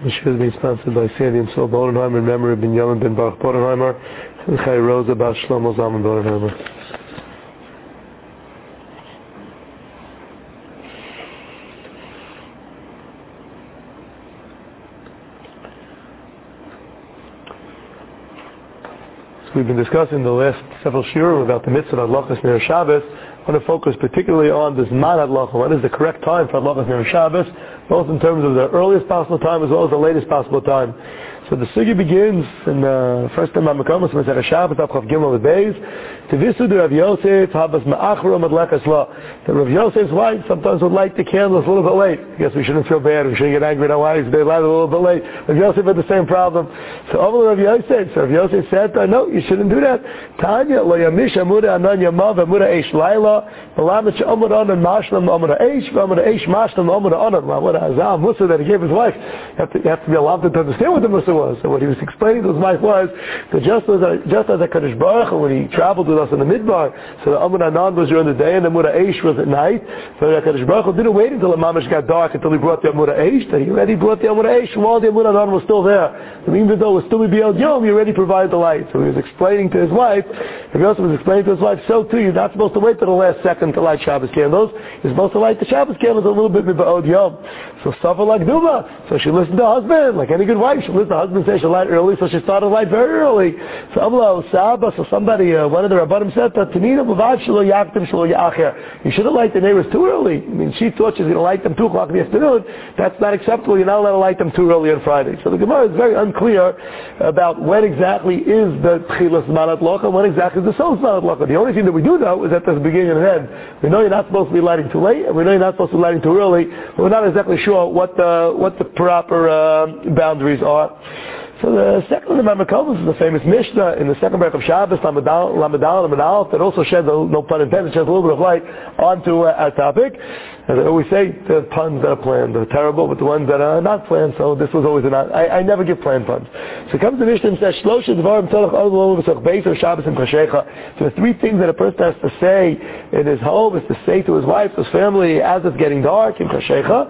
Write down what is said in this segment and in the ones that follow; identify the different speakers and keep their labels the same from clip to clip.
Speaker 1: This is being sponsored by Sandy and Sol Bodenheimer in memory of Ben Yamin Ben Baruch Bodenheimer and Chai Rosa Bas Shlomo Zalman Bodenheimer. So we've been discussing the last several shiurim about the mitzvah of Adlachas Ner Shabbos. I want to focus particularly on the Zman Adlacha. What is the correct time for Adlachas Ner Shabbos, both in terms of the earliest possible time as well as the latest possible time. So the sugya begins in the first time Mamakomus when it's Shabbos Avchav Gimel Beis. Tivisu de Rav Yosef Habas Ma'achro Madlekas La. The Rav Yosef's wife sometimes would light the candles a little bit late. I guess we shouldn't feel bad. We shouldn't get angry at our wives. They light it a little bit late. Rav Yosef had the same problem. So over Rav Yosef, Rav Yosef said, no, you shouldn't do that. Tanya Lo Yamish Amuda Anan Yamav Amuda Eish Laila Malamich Amud Anan Mashlam Amuda Eish Amuda Eish Mashlam Amuda Anan. What a Azam Musa that he gave his wife. You have to be allowed to understand what the Musa was. So what he was explaining to his wife was that just as a Kadosh Baruch Hu, when he traveled with us in the Midbar, so the Amud Anan was during the day and the Amud Eish was at night. So the Kadosh Baruch Hu didn't wait until the Mamash got dark until he brought the Amud Eish. That he already brought the Amud Eish while the Amud Anan was still there. And even though it was still B'Yod Yom, he already provided the light. So he was explaining to his wife, and he also was explaining to his wife, so too, you're not supposed to wait till the last second to light Shabbos candles. You're supposed to light the Shabbos candles a little bit B'Yod Yom. So Safa like Duma. So she listened to her husband, like any good wife. She listened to her husband say she'll light early, so she started light very early. So Abla Saba, so somebody, one of the Rabbanim said that Tanina Bavad Shelo Yaktim Shelo Ya'acher. You shouldn't light the neighbors too early. I mean, she thought she was going to light them 2 o'clock in the afternoon. That's not acceptable. You're not allowed to light them too early on Friday. So the Gemara is very unclear about when exactly is the Tchilas Zman Adlacha and when exactly is the Sol Zman Adlacha. The only thing that we do know is that there's a beginning and an end. We know you're not supposed to be lighting too late, and we know you're not supposed to be lighting too early, but we're not exactly sure what the proper boundaries are. So the second of the Mamakomus is the famous Mishnah in the second parak of Shabbos, Lamadal and Aleph, that also sheds, no pun intended, sheds a little bit of light onto our topic. As I always say, the puns that are planned are terrible, but the ones that are not planned, so this was always I never give planned puns. So it comes to the Mishnah and says, Shlosha Dvarim Tzolach Ol V'Soch Beis or Shabbos and Chashecha. So the 3 things that a person has to say in his home is to say to his wife, his family, as it's getting dark, in Chashecha,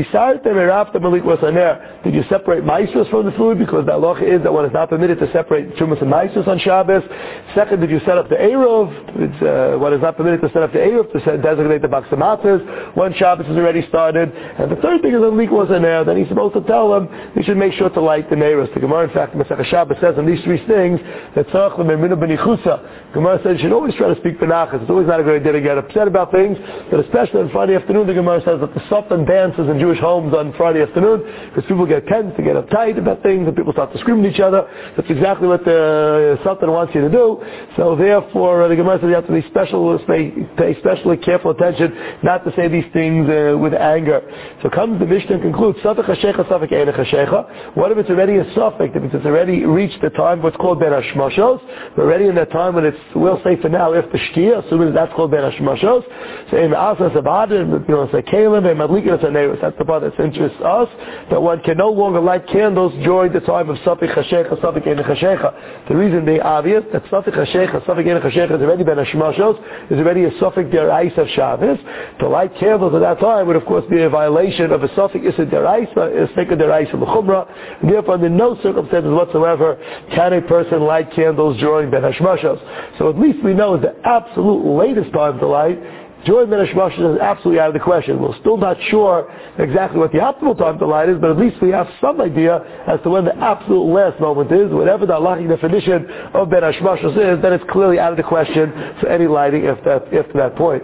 Speaker 1: did you separate Maisros from the food? Because the halacha is that one is not permitted to separate Chumas and Maisros on Shabbos. Second, did you set up the Eruv? One is not permitted to set up the Eruv to designate the Baksamatzes when Shabbos is already started. And the third thing is that Lik was in there. Then he's supposed to tell them they should make sure to light the Neiros. The Gemara, in fact, Masechah Shabbos says on these 3 things that Tzarech L'Meminu B'Nichusa. Gemara says you should always try to speak Benachas. It's always not a good idea to get upset about things, but especially on Friday afternoon, the Gemara says that the Satan dances in Jewish homes on Friday afternoon because people get tense, to get uptight about things, and people start to scream at each other. That's exactly what the Satan wants you to do. So therefore, the Gemara says you have to be pay especially careful attention not to say these things with anger. So comes the Mishnah and concludes, Safek Hashecha, Safek Einech Hashecha. What if it's already a Safek? If it's already reached the time, what's called Ben Hashmashos, we're already in that time when it's, we'll say for now, if the Shkia, assuming that's called Ben Hashmashos, so in Asa Sabadim, say Kalim, and Madlikin, that's the part that interests us, that one can no longer light candles during the time of Safek Hashecha, Safek Einech Hashecha. The reason being obvious, that Safek Hashecha, Safek Einech Hashecha is already Ben Hashmashos, is already a Safek Derais of Shabbos. To light candles at that time would of course be a violation of a Safek Issa Deraisa, a Safek Deraisa L'Chumra, and therefore under no circumstances whatsoever can a person light candles during Ben Hashmashos. So at least we know the absolute latest time to light during Ben Hashmashos is absolutely out of the question. We're still not sure exactly what the optimal time to light is, but at least we have some idea as to when the absolute last moment is. Whatever the halachic definition of Ben Hashmashos is, then it's clearly out of the question for any lighting if to that point.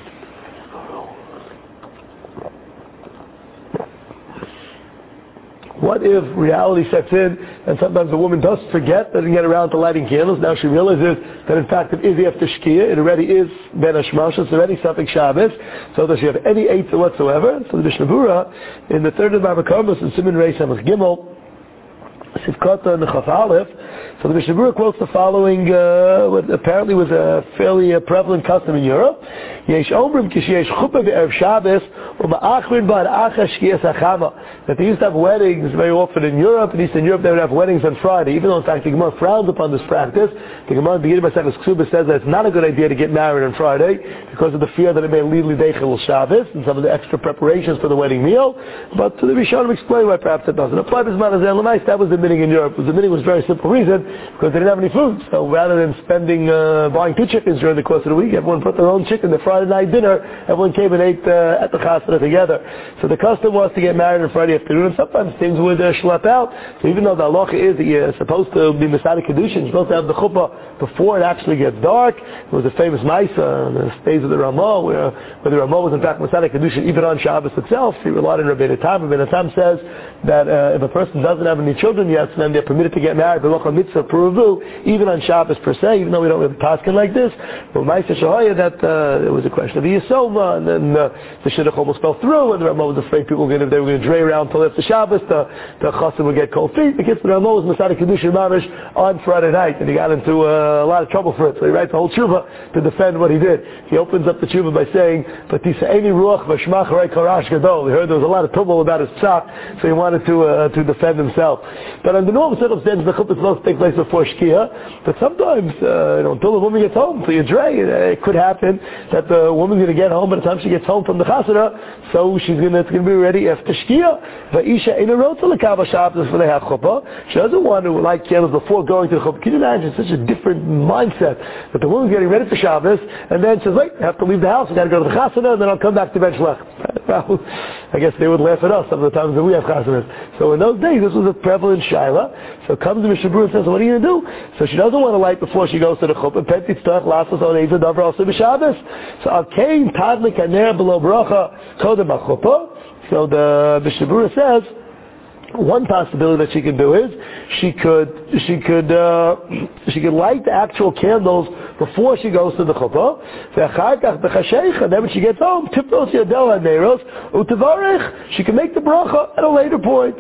Speaker 1: What if reality sets in and sometimes a woman does forget, doesn't get around to lighting candles? Now she realizes that in fact it is after Shkia, it already is Ben Hashmashos, it's already Safek Shabbos, so does she have any eitzah whatsoever? So the Mishnah Berurah, in the third of Mamakomus, in Siman Reis Samach Gimel, Sivkata and Chaf Aleph, So the Mishnah Berurah quotes the following, what apparently was a fairly prevalent custom in Europe. Yesh omrim kisheyesh chuppah be'erev Shabbos u'ma'achrin ba'ad acha shkiyas hachama. That they used to have weddings very often in Europe. In Eastern Europe, they would have weddings on Friday. Even though, in fact, the Gemara frowns upon this practice. The Gemara, beginning by Maseches Ksubah, says that it's not a good idea to get married on Friday because of the fear that it may lead Lideichel Shabbos and some of the extra preparations for the wedding meal. But the Rishonim explain why perhaps it doesn't apply. That was the minhag in Europe. The minhag was a very simple reason because they didn't have any food. So rather than buying 2 chickens during the course of the week, everyone put their own chicken. The Friday night dinner, everyone came and ate at the chasana together. So the custom was to get married on Friday afternoon, and sometimes things would schlep out. So even though the halacha is that you're supposed to be Masada Kedushin, you're supposed to have the chuppah before it actually gets dark. There was a famous Maisa in the days of the Ramah, where the Ramah was in fact Masada Kedushin even on Shabbos itself. He relied on Rabbeinu Tam. Rabbeinu Tam says that if a person doesn't have any children yet, so then they're permitted to get married, mitzvah pruvu, even on Shabbos per se, even though we don't really paskin like this. But Maisa Shahaya, that it was a question of the Yisoma, and then the Shidduch almost fell through, and the Ramah was afraid people were they were going to dray around till after Shabbos, the Chassid would get cold feet. Because the Ramah was Masada Kedushin Mamish on Friday night, and he got into a lot of trouble for it. So he writes a whole tshuva to defend what he did. He opens up the tshuva by saying, "Patisaini ruach v'shmach rei karash gadol." He heard there was a lot of trouble about his psak, so he wanted to defend himself. But under normal circumstances, the chuppah is supposed to take place before Shkia. But sometimes, until the woman gets home, so you dray, it could happen that the woman's going to get home by the time she gets home from the chasana, so it's going to be ready after Shkia. Va'isha ina rotza l'kava Shabbos for the have chuppah. She doesn't want to light candles before going to the chuppah. Can you imagine such a different mindset that the woman's getting ready for Shabbos and then says, "Wait, I have to leave the house. I got to go to the chasana, and then I'll come back to bench lech." Well, I guess they would laugh at us some of the times that we have chasanas. So in those days, this was a prevalent shaila. So comes the Mishnah Berurah and says, "What are you going to do?" So she doesn't want to light before she goes to the chuppah. Petitztach lassos on eiza davar also b'Shabbos. So alkein tadlik haner below bracha kodem b'chuppah. So the Mishnah Berurah says, one possibility that she could do is she could light the actual candles before she goes to the chuppah. And then when she gets home, she can make the bracha at a later point.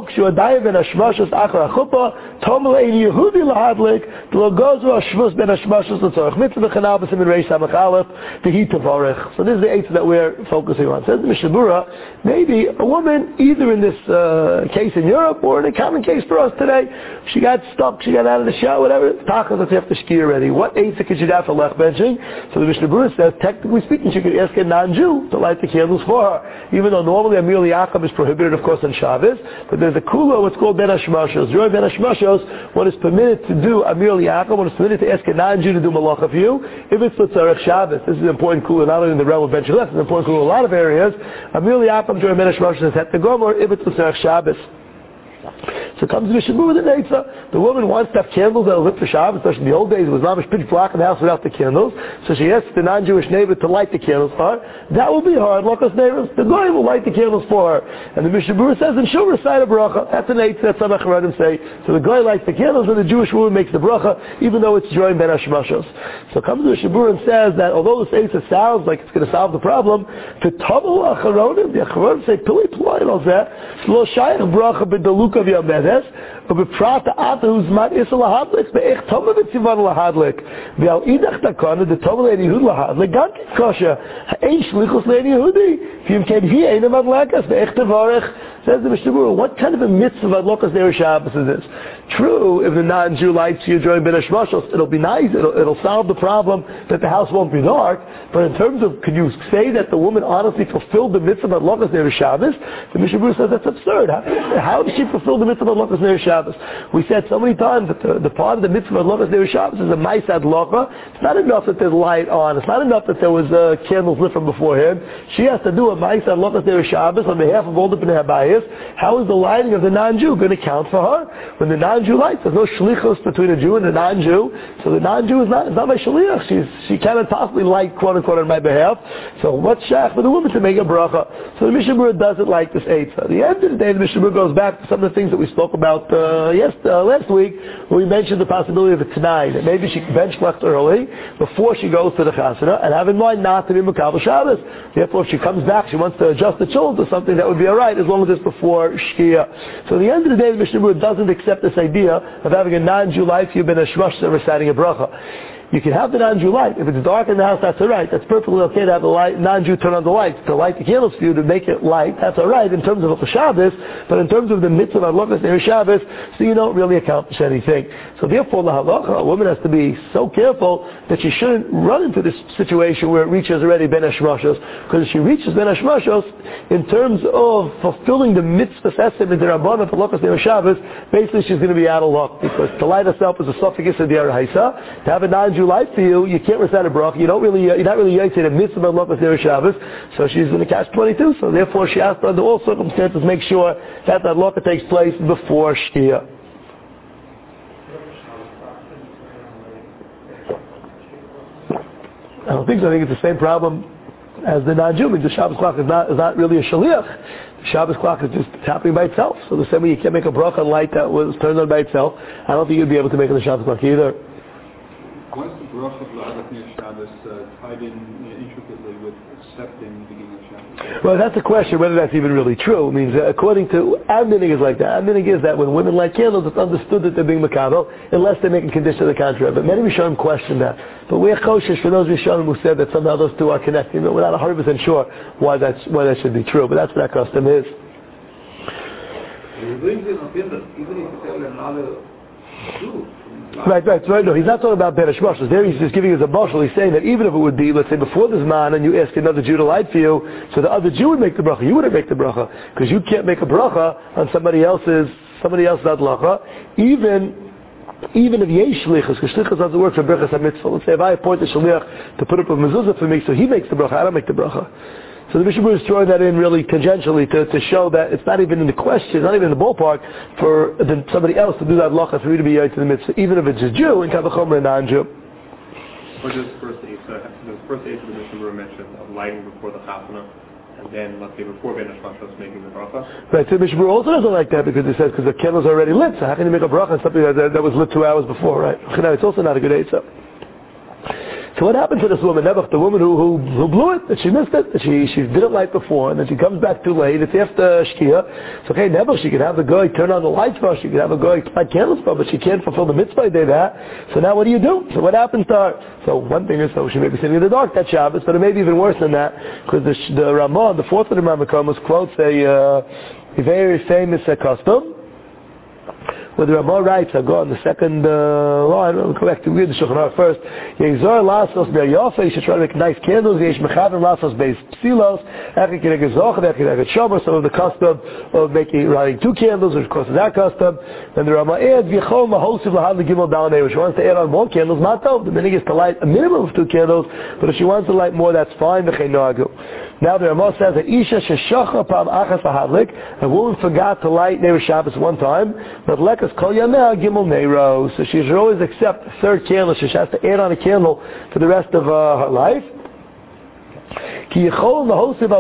Speaker 1: So this is the eight that we're focusing on. Says the Mishnah Berurah, maybe a woman, either in this case in Europe or in a common case for us today, she got stuck, she got out of the shower, whatever, tachas, let's have to ski already. What eitzah could she have for lech benching? So the Mishnah Berurah says, technically speaking, she could ask a non-Jew to light the candles for her. Even though normally Amir Li'acham is prohibited, of course, on Shabbos, but there's a kula, what's called Ben Hashmashos. During Ben Hashmashos, one is permitted to do Amir Li'acham, one is permitted to ask a non-Jew to do malacha for you, if it's L'tzarech Shabbos. This is an important kula, not only in the realm of benching lech, it's an important kula in a lot of areas. Amir Li'acham during Ben Hashmashos is at the gomer, if it's L'tzarech Shabbos. So comes the Mishnah Berurah with an eitzah. The woman wants to have candles that are lit for Shabbos, especially in the old days. It was not much pitch black in the house without the candles. So she asks the non-Jewish neighbor to light the candles for her. That will be hard. Lucas neighbors, the guy will light the candles for her. And the Mishnah Berurah says, and she'll recite a bracha. That's an eitzah that some Acharonim say. So the guy lights the candles and the Jewish woman makes the bracha, even though it's during Ben Hashmashos. So comes the Mishnah Berurah and says that although this eitzah sounds like it's going to solve the problem, to tabel Acharonim, the Acharonim say, pili ploi al zeh, lo shayach bracha b'daluka v'yamedes, ובפרט האטו זמן איסה להדליק, ואיך תומה וציוון להדליק. ועל אידך תקונה, דתומה לעין יהוד להדליק, גם כקושיה, האין שליחוס לעין יהודי, ואם כן היא אינה מדלקס, ואיך תבורך. Says the Mishnah Berurah, what kind of a mitzvah of Adlokas Ner Shabbos is this? True, if the non-Jew lights you during Ben Hashmashos, it'll be nice, it'll solve the problem that the house won't be dark, but in terms of, could you say that the woman honestly fulfilled the mitzvah of Adlokas Ner Shabbos? The Mishnah Berurah says that's absurd. How did she fulfill the mitzvah of Adlokas Ner Shabbos? We said so many times that the part of the mitzvah of Adlokas Ner Shabbos is a Ma'aseh Adloka. It's not enough that there's light on. It's not enough that there was candles lit from beforehand. She has to do a Ma'aseh Adlokas Ner Shabbos on behalf of all the Bnei Habayis. How is the lighting of the non-Jew going to count for her? When the non-Jew lights, there's no shlichus between a Jew and a non-Jew, so the non-Jew is not my shliach. She cannot possibly light, quote unquote, on my behalf. So what's shach for the woman to make a bracha? So the Mishnah Berurah doesn't like this eitzah. At the end of the day, the Mishnah Berurah goes back to some of the things that we spoke about last week when we mentioned the possibility of a Tanai, that maybe she can bench left early before she goes to the Chasana, and have in mind not to be Makabel Shabbos. Therefore, if she comes back, she wants to adjust the children to something that would be alright, as long as it's before Shkia. So at the end of the day, the Mishnah Berurah doesn't accept this idea of having a non-Jew life, you've been a shmash and reciting a bracha. You can have the non-Jew light. If it's dark in the house, that's alright. That's perfectly okay to have the non-Jew turn on the lights. To light the candles for you, to make it light, that's alright in terms of Shabbos, but in terms of the mitzvah of Adlakas Ner Shabbos, so you don't really accomplish anything. So therefore, the halacha, a woman has to be so careful that she shouldn't run into this situation where it reaches already Ben Hashmashos, because if she reaches Ben Hashmashos, in terms of fulfilling the mitzvah sesim in the Rabban of Adlakas Ner Shabbos, basically she's going to be out of luck, because to light herself is a suffix of the Arahaisa. To have a non-Jew life for you can't recite a bracha. You're not really yaitze the mitzvah of Adlakas Ner Shabbos, so she's going to catch 22. So therefore, she has to, under all circumstances, make sure that adlaka takes place before Shkia. I don't think so. I think it's the same problem as the non-Jew. The Shabbos clock is not really a shaliach. The Shabbos clock is just happening by itself. So the same way you can't make a bracha on light that was turned on by itself, I don't think you'd be able to make it on the Shabbos clock either.
Speaker 2: Why is the bracha of Adlakas Ner Shabbos tied in intricately with accepting the beginning of Shabbos?
Speaker 1: Well, that's a question whether that's even really true. It means, according to our minhag is like that. Our minhag is that when women light candles, it's understood that they're being makabel, unless they make a condition to the contrary. But many Rishonim question that. But we're kosher for those Rishonim who said that somehow those two are connected. But we're not 100% sure why that should be true. But that's what that custom is. Right. No, he's not talking about Ben Hashmashos. There he's just giving us a mashal. He's saying that even if it would be, let's say, before this man, and you ask another Jew to light for you, so the other Jew would make the bracha. You wouldn't make the bracha, because you can't make a bracha on somebody else's adlacha, even if yesh shlichus, because shlichus doesn't work for brachas hamitzvah. Let's say if I appoint a shliach to put up a mezuzah for me, so he makes the bracha, I don't make the bracha. So the Mishnah Berurah is throwing that in really tangentially to show that it's not even in the question, not even in the ballpark for somebody else to do that halacha for you to be yaitz in the mitzvah, even if it's a Jew and kavachomer a non-Jew.
Speaker 3: Or does the first eight of the Mishnah Berurah mention of lighting before the chasana, and then let's say before Ben Hashmashos making the bracha?
Speaker 1: Right. So the Mishnah Berurah also doesn't like that because it says because the candle's already lit. So how can you make a bracha on something that was lit 2 hours before? Right. It's also not a good eitzah. So what happened to this woman, Nebuch, the woman who blew it, that she missed it, that she didn't light before, and then she comes back too late, it's after Shkia. So okay, Nebuch, she could have the guy turn on the lights for her, she could have a guy light candles for her, but she can't fulfill the mitzvah day that. So now what do you do? So what happens to her? So one thing is, so she may be sitting in the dark that Shabbos, but it may be even worse than that, because the Ramah, the fourth of the Rambam, quotes a very famous custom, where the Ramah writes, I'll go on the second line, I'll go back to read the Shulchan Aruch first. Yezor lasos be'yafa, you should try to make nice candles, yesh mechaber lasos be'is psilos, echik yireg zoch, echik yireg shomer, some of the custom of writing 2 candles, which of course is that custom. Then the Ramah adds, v'yichol mahosiv lahad l'gimel dalnei, which wants to add on more candles, matov, the minhag is to light a minimum of 2 candles, but if she wants to light more, that's fine, v'chein noagu. Now the Ramah says that Isha sheshacha pam achas lahadlik, a woman forgot to light Ner Shabbos one time, but lekas kol yameh gimel neiro, so she should always accept a 3rd candle, so she has to add on a candle for the rest of her life. As long as you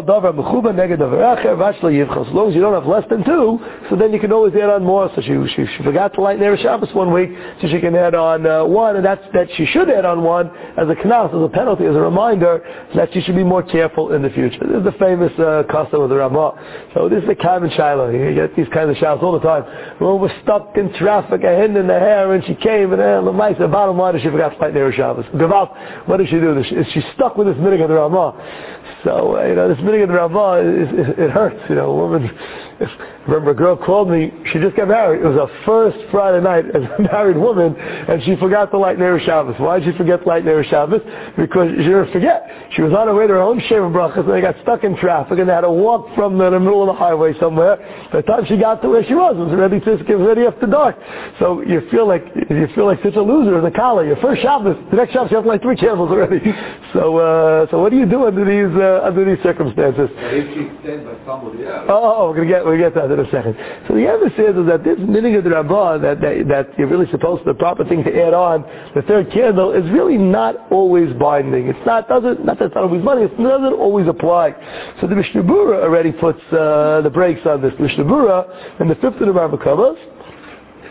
Speaker 1: don't have less than 2, so then you can always add on more. So she forgot to light Ner Shabbos one week, so she can add on 1, and that she should add on 1 as a knas, as a penalty, as a reminder that she should be more careful in the future. This is the famous custom of the Ramah. So this is the common shiloh. You get these kinds of shilohs all the time. When we're stuck in traffic, a hin in the hair, and she came, and the bottom line is she forgot to light Ner Shabbos. What did she do? She's stuck with this minhag of the Ramah. So, this minhag of the Ramah, it hurts, a woman. Remember, a girl called me, she just got married. It was her first Friday night as a married woman, and she forgot to light Ner Shabbos. Why did she forget to light Ner Shabbos? Because she didn't forget. She was on her way to her own Sheva Brachas, and they got stuck in traffic, and they had to walk from the middle of the highway somewhere. By the time she got to where she was, it was already after dark. So you feel like such a loser as a kala. Your first Shabbos, the next Shabbos you have to light 3 candles already. So what do you do under these circumstances?
Speaker 2: If she said by somebody else.
Speaker 1: We'll get to that in a second. So the other says is that this minhag of the Ramah, that you're really supposed to, the proper thing to add on the 3rd candle is really not always binding. It's not that it's not always binding, it doesn't always apply. So the Mishnah Berurah already puts the brakes on this. Mishnah Berurah in the 5th of the Rambam,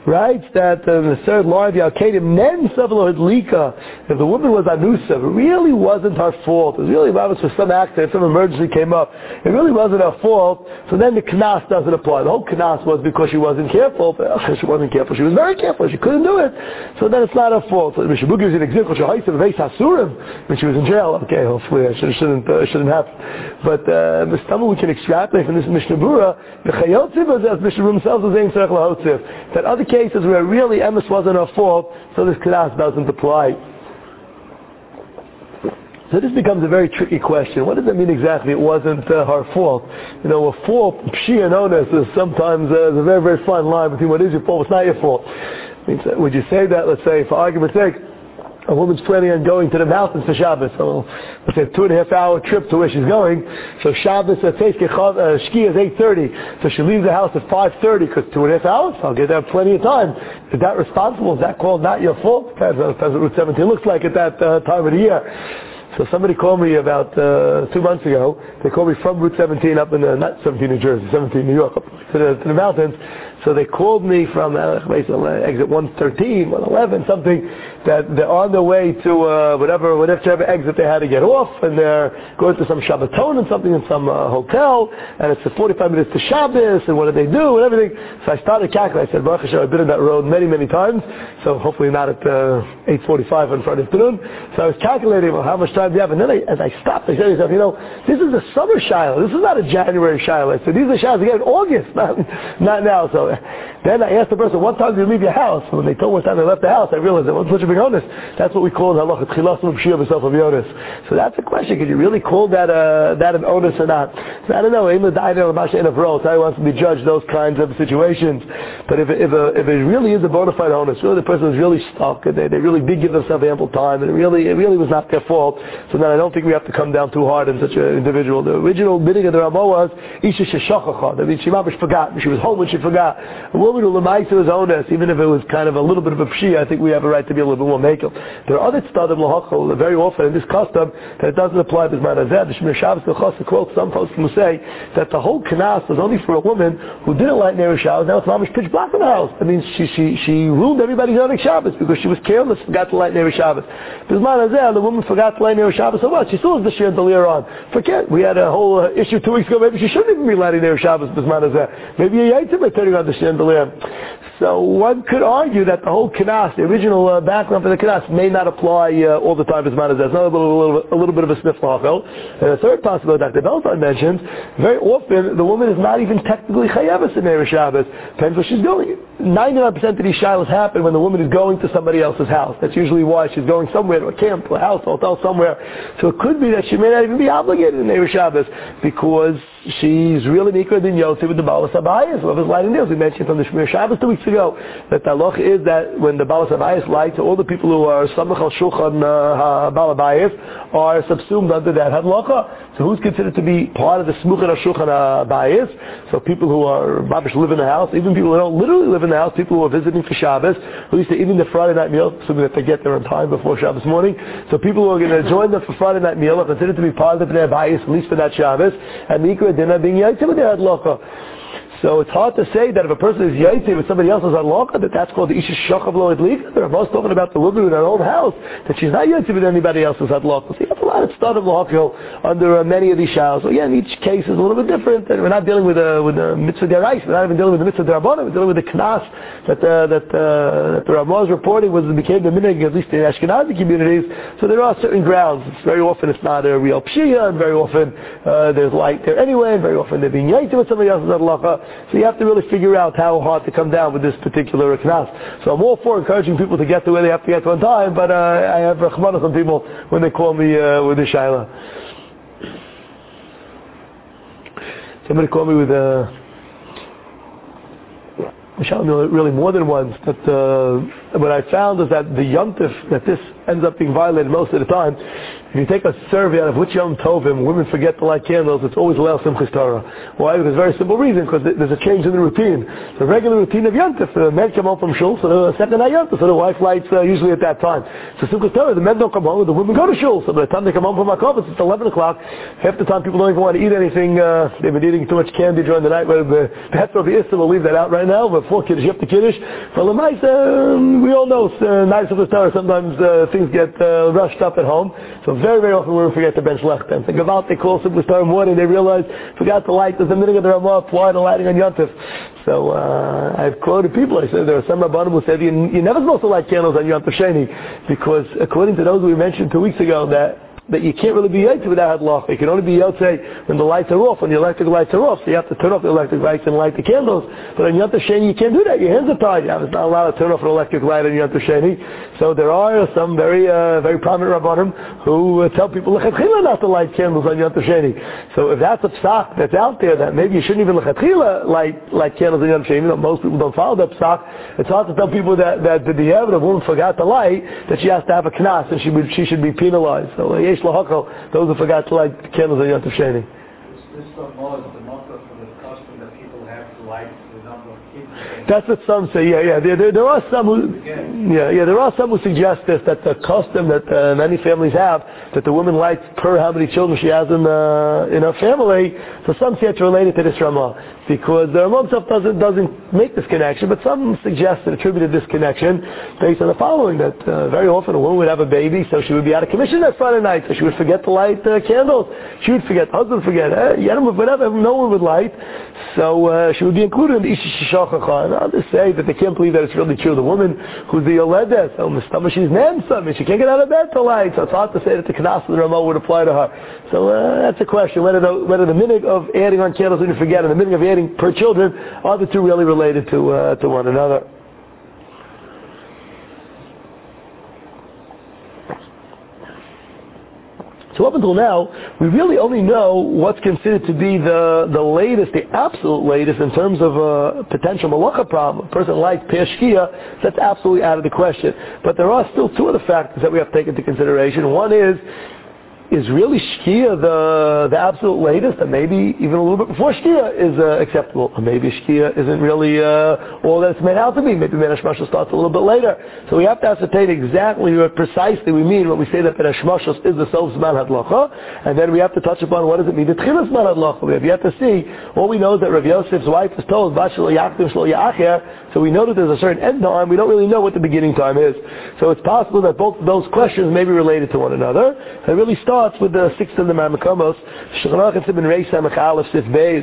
Speaker 1: writes that in the third line of Yalkedim, Nen Savalo Hadlika, if the woman was Anusa, it really wasn't her fault. It was really about for some accident, some emergency came up. It really wasn't her fault, so then the Knas doesn't apply. The whole Knas was because she wasn't careful, but she wasn't careful. She was very careful. She couldn't do it. So then it's not her fault. So Mishabuk gives an example. When she was in jail, okay, hopefully it shouldn't happen. But we can extrapolate from this Mishnah Berurah, the Chayotziv, as Mishnah Berurah himself was saying, that other cases where really emes wasn't her fault, so this Knas doesn't apply. So this becomes a very tricky question. What does that mean exactly? It wasn't her fault. You know, a fault, pshi and onus, is sometimes a very, very fine line between what is your fault, what's not your fault. Would you say that, let's say, for argument's sake, a woman's planning on going to the mountains for Shabbos, so let's say a 2.5 hour trip to where she's going, so Shabbos, let's say, Shki is 8:30, so she leaves the house at 5:30, because 2.5 hours, I'll get there plenty of time. Is that responsible? Is that called not your fault? Depends what Route 17 looks like at that time of the year. So somebody called me about 2 months ago. They called me from Route 17 up in not 17 New Jersey, 17 New York, up to the mountains. So they called me from exit 113, 111, something, that they're on their way to whatever exit they had to get off, and they're going to some Shabbaton and something in some hotel, and it's 45 minutes to Shabbos, and what do they do, and everything. So I started calculating. I said, Baruch Hashem, I've been on that road many, many times, so hopefully not at 8:45 on Friday afternoon. So I was calculating, well, how much time do you have? And then as I stopped, I said to myself, this is a summer Shiloh. This is not a January Shiloh. So these are Shilohs again in August, not now. So then I asked the person, what time did you leave your house? So when they told me what time they left the house, I realized it wasn't such a big onus. That's what we call in Halakha, Tchilasim B'Shiyah B'Sof Onus. So that's the question. Could you really call that an onus or not? So I don't know. How wants to be judged those kinds of situations. But if it really is a bona fide onus, really the person is really stuck, and they really did give themselves ample time, and it really was not their fault, so then I don't think we have to come down too hard on such an individual. The original bidding of the Ramah was Isha Sheshachacha. That means she forgot. She was home when she forgot. A woman who lemaisa was onus, even if it was kind of a little bit of a pshi, I think we have a right to be a little bit more makel. There are other tzadim lahachol very often in this custom that it doesn't apply to Zman Hazeh. The Shemir Shabbos L'chasa quotes some folks who say that the whole knas was only for a woman who didn't light Ner Shabbos. Now it's mamish pitch black in the house. That means she ruined everybody's Ner Shabbos because she was careless, forgot to light Ner Shabbos. Zman Hazeh, the woman forgot to light Ner Shabbos so much. She still has the shir dalir on. Forget, we had a whole issue 2 weeks ago. Maybe she shouldn't even be lighting Ner Shabbos Zman Hazeh. Maybe a yaitim by turning on the shir dalir. So one could argue that the whole knas, the original background for the knas, may not apply all the time as Zman Hazeh. It's not a little bit of a sniff lahachel. And the third possibility Dr. Belton mentions, very often the woman is not even technically chayavis in Ner Shabbos. Depends where she's going. 99% of these shilas happen when the woman is going to somebody else's house. That's usually why she's going somewhere, to a camp, to a house, a hotel, somewhere. So it could be that she may not even be obligated in Ner Shabbos because she's really mikra din yotzi with the Balas Habayis. Whoever's lighting there, we mentioned from the Shemir Shabbos 2 weeks ago, that the halach is that when the Balas Habayis light, all the people who are samach al shulchan Bal Habayis are subsumed under that halacha. So who's considered to be part of the smuchan al shulchan Habayis? So people who are babish live in the house, even people who don't literally live in the house, people who are visiting for Shabbos, who used to eating the Friday night meal, assuming that they get there on time before Shabbos morning. So people who are going to join them for Friday night meal are considered to be part of the Bnei Habayis, at least for that Shabbos, and mikra dinah being yaitz with their halacha. So it's hard to say that if a person is yaitzi with somebody else's halakha, that's called the isha shachav lo edlika. They're most talking about the woman in her own house, that she's not yaitzi with anybody else's halakha. So you have a lot of stuff of lahachil under many of these showers. So again, each case is a little bit different, and we're not dealing with a mitzvah derais. We're not even dealing with the mitzvah derabbanan. We're dealing with the knas that the Ramah is reporting became the minhag, at least in Ashkenazi communities. So there are certain grounds. Very often it's not a real pshia, and very often there's light there anyway, and very often they're being yaitzi with somebody else's halakha. So you have to really figure out how hard to come down with this particular knas. So I'm all for encouraging people to get to where they have to get to on time, but I have rachmanos on people when they call me with a shaila. Somebody called me with a really more than once, that what I found is that the Yom Tov, that this ends up being violated most of the time. If you take a survey out of which Yom Tovim women forget to light candles, it's always Leil Simchas Torah. Why? Because very simple reason, because there's a change in the routine. The regular routine of Yom Tov, the men come home from shul, so the second night Yom Tov, so the wife lights usually at that time. So Simchas Torah, the men don't come home, the women go to shul, so by the time they come home from Makovitz, it's 11 o'clock. Half the time people don't even want to eat anything, they've been eating too much candy during the night. That's what the Issa will leave that out right now, but for Kiddush, you have to Kiddush. But we all know, night Simchas Torah, sometimes things get rushed up at home. So very, very often women forget to bench Lechten. Think about they call Simchas Torah morning, they realize, forgot to light, there's a minute of the Ramah, why the lighting on Yom Tov? So I've quoted people, I said there are some Rabbanim who said you're never supposed to light candles on Yom Tov Sheni, because according to those we mentioned 2 weeks ago, that you can't really be Yotze without Hadlach. You can only be Yotze when the lights are off, when the electric lights are off. So you have to turn off the electric lights and light the candles. But on Yom Tov Sheni you can't do that. Your hands are tied. It's not allowed to turn off an electric light on Yom Tov Sheni. So there are some very very prominent Rabbanim who tell people lechatchila not to light candles on Yom Tov Sheni. So if that's a psak that's out there, that maybe you shouldn't even lechatchila light candles on Yom Tov Sheni, you know, most people don't follow that psak. It's hard to tell people that the evidence woman forgot to light, that she has to have a knas and she should be penalized. So yesh lahakol, those who forgot to light candles on Yom Tov Sheni.
Speaker 4: This law is the motto for the custom that people have to light the number of kids.
Speaker 1: That's what some say. Yeah. There are some who, there are some who suggest this, that the custom that many families have, that the woman lights per how many children she has in her family. So some say it's related to this Ramah, because the Ramah himself doesn't make this connection, but some suggest and attributed this connection based on the following: that very often a woman would have a baby, so she would be out of commission that Friday night, so she would forget to light candles. She would forget, the husband would forget, whatever, no one would light, so she would be included in the Isha Shishachach. And others say that they can't believe that it's really true. The woman who's the Yoledes, she's Nansam, she can't get out of bed to light, so it's hard to say that the Knas of the Ramah would apply to her. So that's a question, whether the minhag of adding on candles when you forget and the minhag of adding per children, are the two really related to one another? So up until now, we really only know what's considered to be the latest, the absolute latest in terms of a potential malacha problem. A person lights Peshkia, that's absolutely out of the question. But there are still two other factors that we have to take into consideration. One is really Shkia the absolute latest, and maybe even a little bit before Shkia is acceptable. Or maybe Shkia isn't really all that it's made out to be. Maybe Ben Hashmashos starts a little bit later. So we have to ascertain exactly what precisely we mean when we say that Ben Hashmashos is the Sof Zman Hadlacha, and then we have to touch upon what does it mean, the Tchilas Zman Hadlacha. We have yet to see, all we know is that Rav Yosef's wife is told, Bashal Yachtim Shlo Ya'acher, so we know that there's a certain end time, we don't really know what the beginning time is. So it's possible that both of those questions may be related to one another. It really starts with the sixth and the Mamakomos. Shulchan Aruch in Reis Samach Aleph Sif Beis.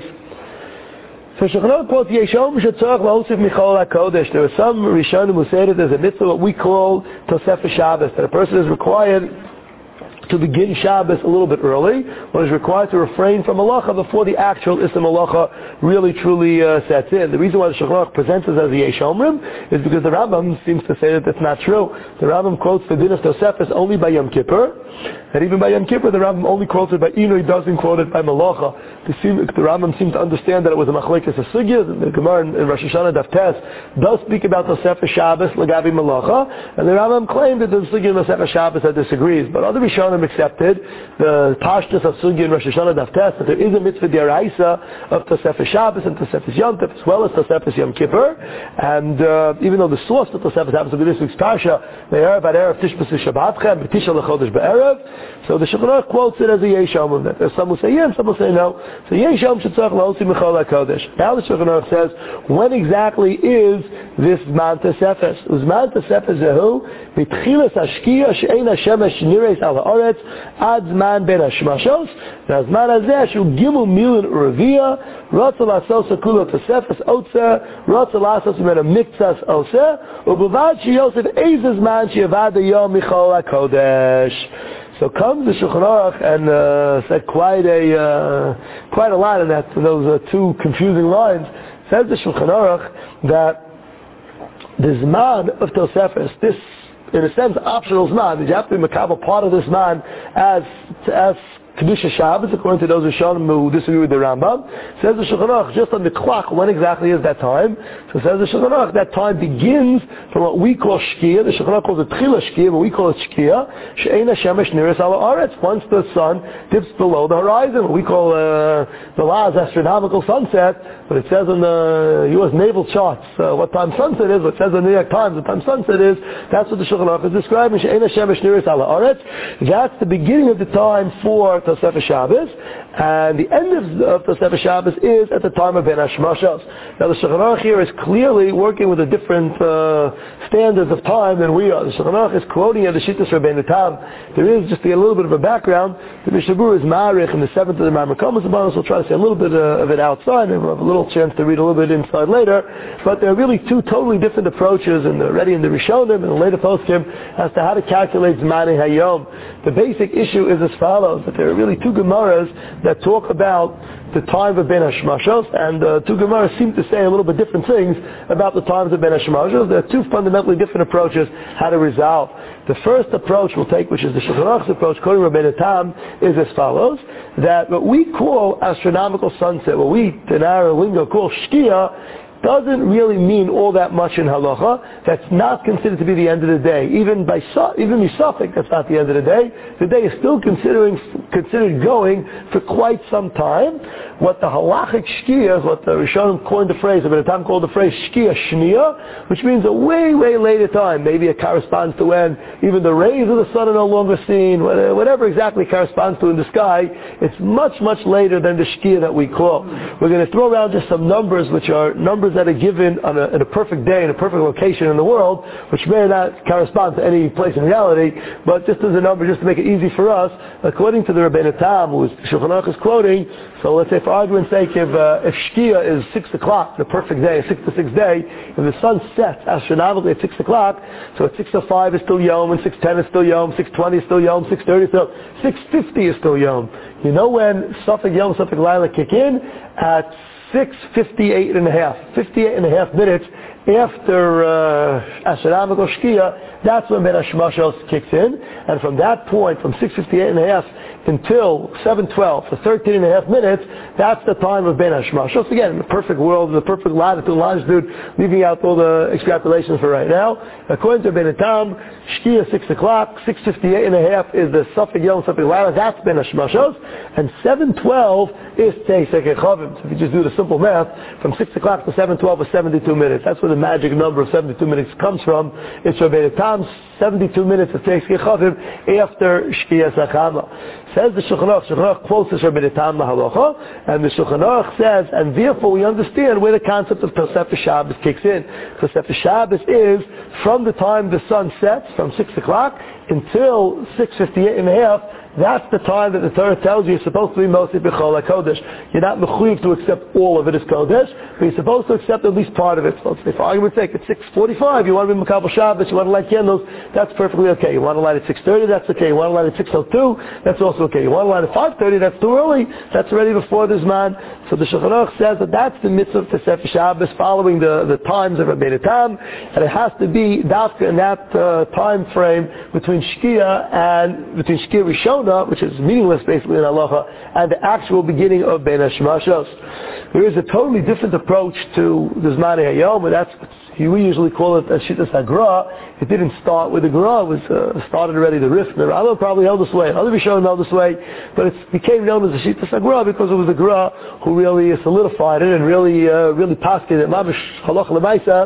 Speaker 1: So Shulchan Aruch quotes Yeshom Shetzorach La'osif Michol HaKodesh. There are some Rishonim who say that there's a mitzvah what we call Tosefah Shabbos, that a person is required to begin Shabbos a little bit early, one is required to refrain from malacha before the actual Issa malacha really truly sets in. The reason why the Shulchan Aruch presents it as the Yesh Omrim is because the Rambam seems to say that that's not true. The Rambam quotes the Din of Tosefes only by Yom Kippur, and even by Yom Kippur the Rambam only quotes it by Inu, he doesn't quote it by malacha. The Rambam seems to understand that it was a machlekes a sugya. The Gemara in Rosh Hashanah Daf Tes does speak about Tosefes Shabbos Lagabi malacha, and the Rambam claimed that the sugya in Tosefes Shabbos that disagrees, but other Rishonim accepted the pashtus of sugya in Rosh Hashanah Daf Tes that there is a mitzvah d'oraisa of Tosefes Shabbos and Tosefes Yom Tov as well as Tosefes Yom Kippur, and even though the source of Tosefes happens to be this week's parsha, the Erev at Erev Tishbas Shabbatchem B'Tisha L'Chodesh B'Erev, so the Shulchan Aruch quotes it as a Yesh Omrim. There's some will say yeah and some will say no. So Yesh Omrim Shetzorach La'osif Michol HaKodesh. Now the Shulchan Aruch says, when exactly is this Zman Tosefes? Zman Tosefes Zehu B'Tchilas Hashkia She'ein HaShemesh Nireis Al HaOretz Ad Zman Ben Hashmashos Zman Hazeh Shu Gimel Milin Uravia Ratza Lasos Akulo Tosefes Otzer Ratza Lasos Mena Miktzas Oseh U'Bavad Sheyosef Eiz Zman She'avad Yom Michol HaKodesh. So comes the Shulchan Aruch and said quite a lot in that. Those two confusing lines. Says the Shulchan Aruch that the Zman of Tosefes, this in a sense optional Zman, you have to be makabel part of this Zman as Kedusha Shabbos, according to those Rishonim who disagree with the Rambam. Says the Shulchan Aruch, just on the clock, when exactly is that time? So says the Shulchan Aruch, that time begins from what we call Shkia. The Shulchan Aruch calls it Tchila Shkia, but we call it Shkia. She'eina Shemesh Niris ala Aretz, once the sun dips below the horizon. What we call the law's astronomical sunset, but it says on the U.S. naval charts what time sunset is, what it says in the New York Times what time sunset is. That's what the Shulchan Aruch is describing. She'eina Shemesh Niris ala Aretz. That's the beginning of the time for Tosefes Shabbos, and the end of Tosefes Shabbos is at the time of Ben Hashmashos. Now the Shulchan Aruch here is clearly working with a different standards of time than we are. The Shulchan Aruch is quoting the Shittas Rabbeinu Tam. There is, just to get a little bit of a background, the Mishnah Berurah is Ma'arich in the 7th of the Maamar Komas Abanos. We'll try to say a little bit of it outside, and we'll have a little chance to read a little bit inside later, but there are really two totally different approaches already in the Rishonim and the later Poskim as to how to calculate Zmanei Hayom. The basic issue is as follows, that there are really two Gemaras that talk about the time of Ben Hashmashos, and two Gemaras seem to say a little bit different things about the times of Ben Hashmashos. There are two fundamentally different approaches how to resolve. The first approach we'll take, which is the Shulchan Aruch's approach, quoting Rabbeinu Tam, is as follows, that what we call astronomical sunset, what we, in our lingo, call Shkia, doesn't really mean all that much in halacha. That's not considered to be the end of the day. Even Misafik, that's not the end of the day. The day is still considered going for quite some time. What the halachic shkia is, what the Rishonim coined the phrase, but at the time called the phrase shkia shnia, which means a way, way later time. Maybe it corresponds to when even the rays of the sun are no longer seen, whatever exactly corresponds to in the sky. It's much, much later than the shkia that we call. We're going to throw around just some numbers, which are numbers that are given in a perfect day, in a perfect location in the world, which may not correspond to any place in reality, but just as a number, just to make it easy for us, according to the Rabbeinu Tam, who Shulchan Aruch is quoting, so let's say for argument's sake, if Shkia is 6 o'clock, the perfect day, a 6 to 6 day, if the sun sets astronomically at 6 o'clock, so at 6:05 is still Yom, and 6:10 is still Yom, 6:20 is still Yom, 6:30 is still, 6:50 is still Yom. You know when Safek Yom, Safek Laila kick in? At 58 and a half minutes after astronomical Shkia, that's when Ben Hashmashos kicks in, and from that point, from 6:58 and a half until 7:12, for 13 and a half minutes, that's the time of Ben Hashmashos. Again, in the perfect world, in the perfect latitude, longitude, leaving out all the extrapolations for right now. According to Rabbeinu Tam, Shkia 6 o'clock, 6:58 and a half is the Safek Yom, Safek Laila, that's Ben Hashmashos, and 7:12 is Teisek Echavim. So if you just do the simple math, from 6 o'clock to 7:12 is 72 minutes. That's where the magic number of 72 minutes comes from. It's Rabbeinu Tam's 72 minutes of Teisek Echavim after Shkia Sachama. Says the Shulchan Aruch quotes this Rabbeinu Tam Mahalocha, and the Shulchan Aruch says, and therefore we understand where the concept of Tosefes Shabbos kicks in. Tosefes Shabbos is from the time the sun sets, from 6 o'clock, until 6:58 and a half. That's the time that the Torah tells you you're supposed to be mostly b'chol HaKodesh. You're not mechuyev to accept all of it as Kodesh, but you're supposed to accept at least part of it. So let's say, for argument's sake, at 6:45, you want to be Makabel Shabbos, you want to light candles, that's perfectly okay. You want to light at 6:30, that's okay. You want to light at 6:02, that's also okay. You want to light at 5:30, that's too early, that's already before the Zman. So the Shulchan Aruch says that that's the mitzvah of Tosefes Shabbos, following the times of Rabbeinu Tam, and it has to be dafka in that time frame between Shkia Rishon, which is meaningless basically in halacha, and the actual beginning of Ben Hashmashos. There is a totally different approach to the Zmanei Hayom, and we usually call it Shittas HaGra. It didn't start with the Gra, it was started already the Rif. The Rambam probably held this way, other Rishonim held this way, but it became known as the Shittas HaGra because it was the Gra who really solidified it and really passed it. Mamish Halacha L'Maisa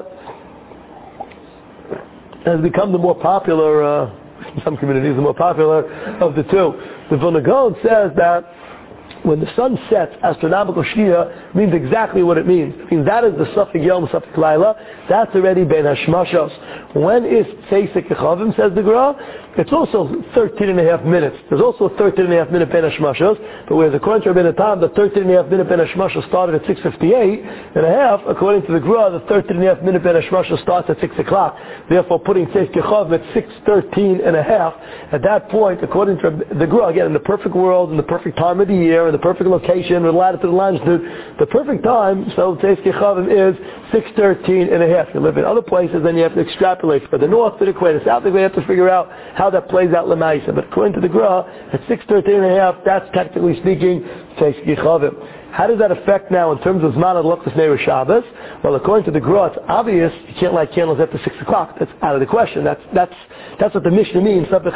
Speaker 1: has become the more popular, in some communities, the more popular of the two. The Vilna Gaon says that when the sun sets, astronomical Shkia means exactly what it means. It means that is the Safek Yom, Safek Laila. That's already Ben Hashmashos. When is Teisek Echavim, says the Gra? It's also 13 and a half minutes. There's also a 13 and a half minute Ben Hashmashos, but whereas according to Rabbeinu Tam, the 13 and a half minute Ben Hashmashos started at 6:58 and a half, according to the Gra, the 13 and a half minute Ben Hashmashos starts at 6 o'clock. Therefore, putting Teisek Echavim at 6:13 and a half, at that point, according to the Gra, again, in the perfect world, in the perfect time of the year, in the perfect location, with latitude and longitude. The perfect time, so Tzeis Kechavim is 6:13 and a half. You live in other places, then you have to extrapolate for the north to the equator, south to the equator. You have to figure out how that plays out Lemaisa. But according to the Gra, at 6:13 and a half, that's technically speaking Tzeis Kechavim. How does that affect now in terms of Zman Adlachas Neiros Shabbos? Well, according to the Gra, it's obvious you can't light candles after 6 o'clock. That's out of the question. That's what the Mishnah means. Whereas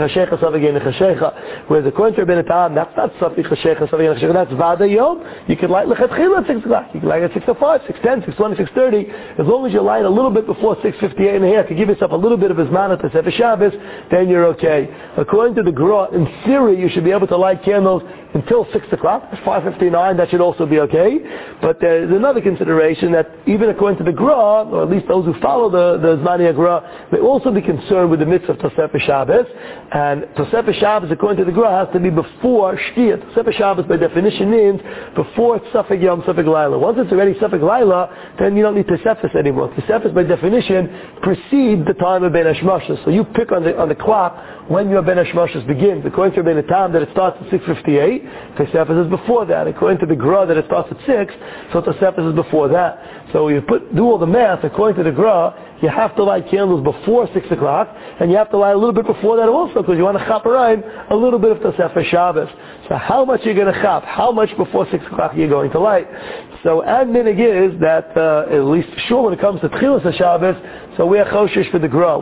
Speaker 1: according to Rabbeinu Tam, that's not Safik Chashecha, that's Vada Yom. You can light Lechatchila at 6 o'clock. You can light at 6:05, 6:10, 6:20, 6:30. As long as you light a little bit before 6:58 and a half, to give yourself a little bit of Zman at the Sefer Shabbos, then you're okay. According to the Gra, in theory, you should be able to light candles until 6 o'clock. It's 5:59. That should also be okay. But there's another consideration that even according to the Gra, or at least those who follow the Zmani Gra, may also be concerned with the mitzvah of Tosefes Shabbos. And Tosefes Shabbos, according to the Gra, has to be before Shkia. Tosefes Shabbos, by definition, means before it's Safek Yom, Safek Laila. Once it's already Safek Laila, then you don't need Tosefes anymore. Tosefes, by definition, precedes the time of Ben Hashmashas. So you pick on the clock when your Ben Hashmashas begins. According to Rabbeinu Tam, that it starts at 6:58. Tosefes is before that. According to the Gra, that it starts at 6, so Tosefes is before that. So you do all the math. According to the Gra, you have to light candles before 6 o'clock, and you have to light a little bit before that also, because you want to chap around a little bit of Tosefes Shabbos. So how much are you going to chap? How much before 6 o'clock are you going to light? So adminig is that, at least sure when it comes to Tchilas Shabbos, so we are choshesh for the Gra.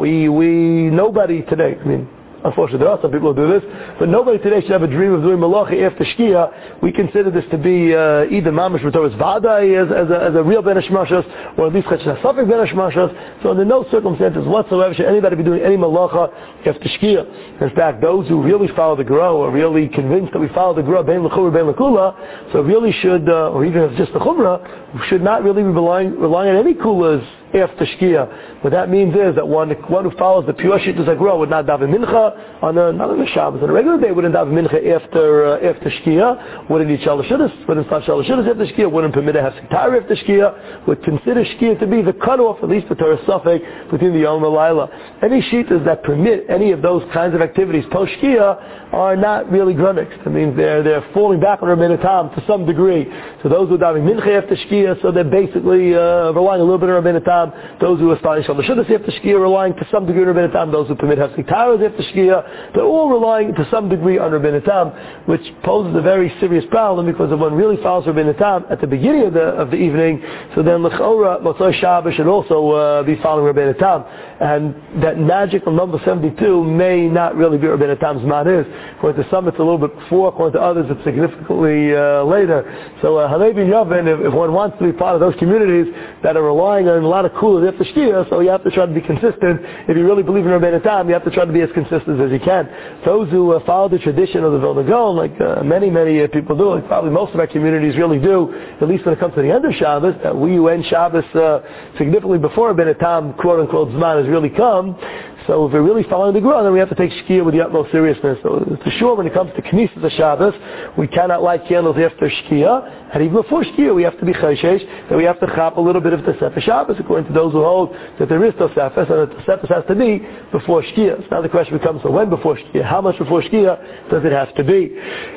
Speaker 1: Nobody today, unfortunately, there are some people who do this, but nobody today should have a dream of doing malacha after Shkia. We consider this to be either mamash v'toras vadai as a real ben hashmashas, or at least chachasafik ben hashmashas. So under no circumstances whatsoever should anybody be doing any malacha after Shkia. In fact, those who really follow the Gra, are really convinced that we follow the Gra, ben l'chumra, ben l'kula, so really should, or even if it's just the chumra, should not really be relying on any kulas after Shkia. What that means is that one who follows the pure Shittas HaGra would not daven mincha not on a Shabbos. On a regular day, wouldn't daven mincha after Shkia. Wouldn't eat Shalashiddas. Wouldn't start Shalashiddas after Shkia. Wouldn't permit a hefsek Torah after Shkia. Would consider Shkia to be the cutoff, at least the Torah Safek, between the Yom and Laila. Any Shittas that permit any of those kinds of activities post Shkia are not really grunics. That means they're falling back on Rabbeinu Tam to some degree. So those who are davening mincha after Shkia, so they're basically relying a little bit on Rabbeinu Tam. Those who are starting Shalashiddas after Shkia, relying to some degree on Rabbeinu Tam. Those who permit hefsek Torahs after Shkia, they're all relying to some degree on Rabbeinu Tam, which poses a very serious problem, because if one really follows Rabbeinu Tam at the beginning of the evening, so then l'chora Motzei Shabbos should also be following Rabbeinu Tam, and that magical number 72 may not really be Rabbeinu Tam's man is. According to some, it's a little bit before. According to others, it's significantly later. So Halevi Yavin, if one wants to be part of those communities that are relying on a lot of kulas after Shkia, so you have to try to be consistent. If you really believe in Rabbeinu Tam, you have to try to be as consistent as you can. Those who follow the tradition of the Vilna Gaon, like many people do, like probably most of our communities really do, at least when it comes to the end of Shabbos, that we who end Shabbos significantly before Rabbeinu Tam, quote unquote, Zman has really come. So if we're really following the Gra, then we have to take Shkia with the utmost seriousness. So for sure, when it comes to Knesset Shabbos, we cannot light candles after Shkia, and even before Shkia, we have to be choshesh, that we have to chap a little bit of Tosefes Shabbos, according to those who hold that there is Tosefes, and the Tosefes has to be before Shkia. So now the question becomes, so when before Shkia? How much before Shkia does it have to be?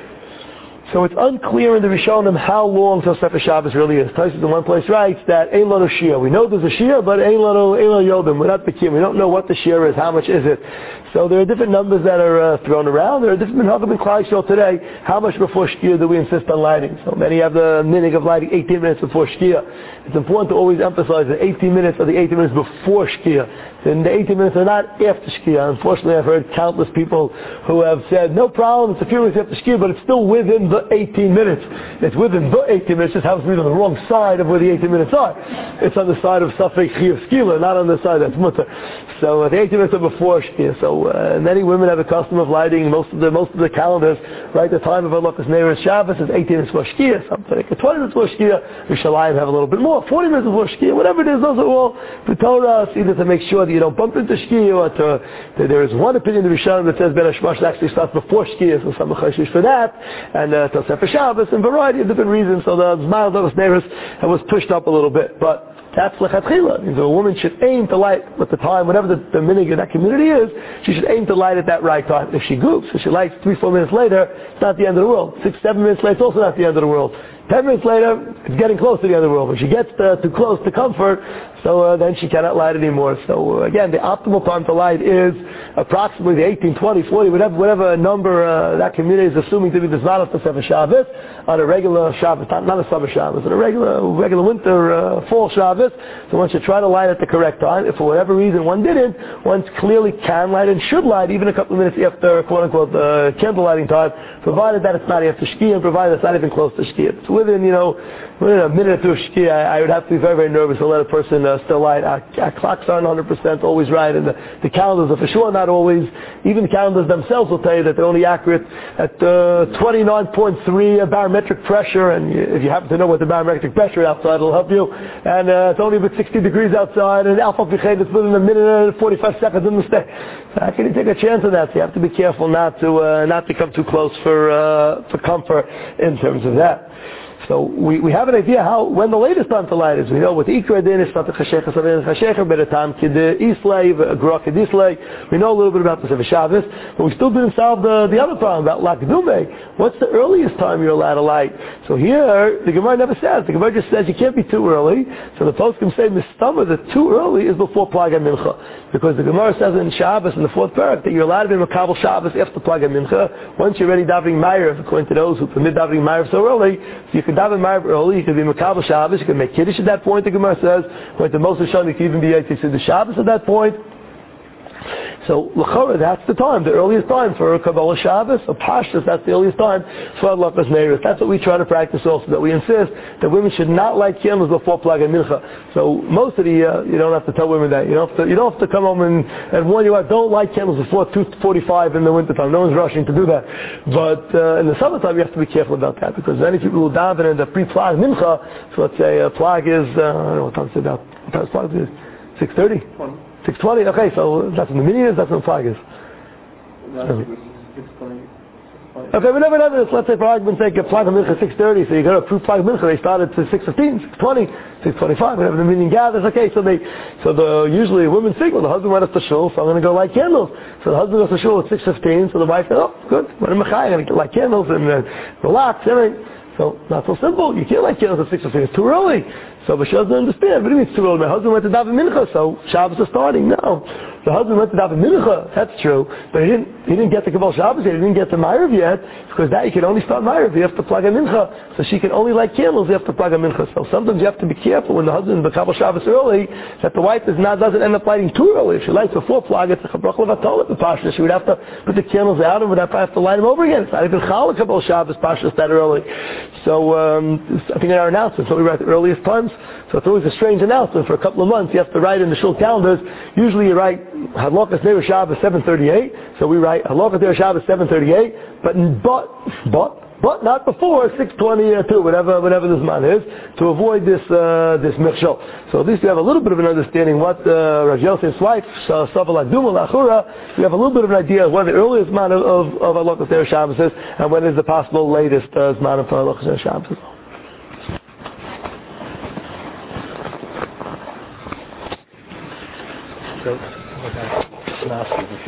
Speaker 1: So it's unclear in the Rishonim how long Tosefes Shabbos really is. Tosefes in one place writes that Ein Lanu Shia. We know there's a Shia, but Ein Lanu Yobim. We're not Bekim. We don't know what the Shia is. How much is it? So there are different numbers that are thrown around. There are different minhagim in Klal Yisrael today. How much before Shkia do we insist on lighting? So many have the minhag of lighting 18 minutes before Shkia. It's important to always emphasize that 18 minutes are the 18 minutes before Shkia. And the 18 minutes are not after Shkia. Unfortunately, I've heard countless people who have said, no problem, it's a few minutes after Shkia, but it's still within the 18 minutes. It's within the 18 minutes, just happens to be on the wrong side of where the 18 minutes are. It's on the side of Safek Chiyuv Skila, not on the side that's Mutter. So the 18 minutes are before Shkia. So many women have a custom of lighting most of the calendars, right? The time of Adlachas Neiros Shabbos is 18 minutes before Shkia. Some take 20 minutes before Shkia. Rishalayim have a little bit more, 40 minutes before Shkia. Whatever it is, those are all the Torah, either to make sure that you don't bump into Shkia, or there is one opinion in the Rishonim that says Ben Hashmash actually starts before Shkia, so some choshesh for that, and Tosefes Shabbos, and a variety of different reasons. So the Zman Adlachas Neiros was pushed up a little bit, but that's lechatchila. So a woman should aim to light at the time, whatever the minhag of that community is, she should aim to light at that right time. If she goofs, if she lights 3-4 minutes later, it's not the end of the world. 6-7 minutes later, it's also not the end of the world. 10 minutes later, it's getting close to the end of the world. When she gets too close to comfort, so then she cannot light anymore. So again, the optimal time to light is approximately the 18, 20, 40, whatever number that community is assuming to be the Zman of Tosefes Shabbos on a regular Shabbos, not a summer Shabbos, on a regular winter, fall Shabbos. So one should try to light at the correct time. If for whatever reason one didn't, one clearly can light and should light even a couple of minutes after quote-unquote candle lighting time, provided that it's not after Shkia and provided it's not even close to Shkia. So within a minute or two of Shkia, I would have to be very, very nervous to let a person still light. Our clocks aren't 100% always right, and the calendars are for sure not always. Even the calendars themselves will tell you that they're only accurate at 29.3 barometric pressure, and if you happen to know what the barometric pressure is outside, it'll help you. And it's only about 60 degrees outside, and alpha pichet is within a minute and 45 seconds in the state. So how can you take a chance of that? So you have to be careful not to come too close for comfort in terms of that. So we have an idea when the latest time to light is. We know with Ikra Din is not the Chashecha Savin Chashecha, but the time Kid Islay, Grok Islay. We know a little bit about the Sefer Shabbos, but we still didn't solve the other problem about Lakdume. What's the earliest time you're allowed to light? So here, the Gemara never says. The Gemara just says you can't be too early. So the folks can say Mistama that too early is before Plag Mincha. Because the Gemara says in Shabbos, in the fourth parak, that you're allowed to be Makabel Shabbos after Plag Mincha. Once you're ready davening Ma'ariv, according to those who permit davening Ma'ariv so early, so you can daven Ma'ariv early, you can be Makabel Shabbos, you can make Kiddush at that point, the Gemara says. According to Moshe Shon, you can even be Yitzhak the Shabbos at that point. So, l'chora, that's the time, the earliest time for Kabbalah Shabbos, or Pashtus, that's the earliest time for Adlakas Neiros. That's what we try to practice also, that we insist that women should not light candles before Plag and Mincha. So, most of the, you don't have to tell women that. You don't have to come home and warn you out, don't light candles before 2:45 in the wintertime. No one's rushing to do that. But in the summertime, you have to be careful about that, because many people will daven in the pre-Plag Mincha, so let's say Plag is, I don't know what time it's about. What time is Plag? 6:30? 6:20. Okay, so that's when the mini is. That's when the flag is. Okay, whatever that is. Let's say for argument's sake, a flag of mincha 6:30. So you got to approve flag of mincha. They started to 6:15, 6:20, 6:25. Whatever the meeting gathers. Okay, so usually women think, well, the husband went up to shul, so I'm going to go light candles. So the husband goes to shul at 6:15. So the wife said, oh, good. When I'm going to light candles and relax, everything. So not so simple. You can't light candles at 6:15. It's too early. So but she doesn't understand. What do you mean it's too early? My husband went to daven mincha, so Shabbos is starting. No. The husband went to daven mincha, that's true, but he didn't get to Kabbalah Shabbos yet, he didn't get to Ma'ariv yet, because that you can only start Ma'ariv, you have to plug a mincha, so she can only light candles, you have to plug a mincha. So sometimes you have to be careful when the husband is Kabbalah Shabbos early, that the wife doesn't end up lighting too early. If she lights before plug, it's a Chabrach Levatola the Pashas, she would have to put the candles out and would have to light them over again. It's not even Chal Kabbalah Shabbos Pashas that early. So I think in our announcements, so we write the earliest times, so it's always a strange announcement. For a couple of months, you have to write in the shul calendars. Usually you write Halakas Neir Shabbos 7:38. So we write Halakas Neir Shabbos 7:38, but not before 6:22, whatever this man is, to avoid this mechshol. So at least you have a little bit of an understanding what Rav Yosef's wife Saval Aduma Lachura. You have a little bit of an idea of when the earliest man of Halakas Neir Shabbos is, and when is the possible latest man of Halakas Neir Shabbos. So,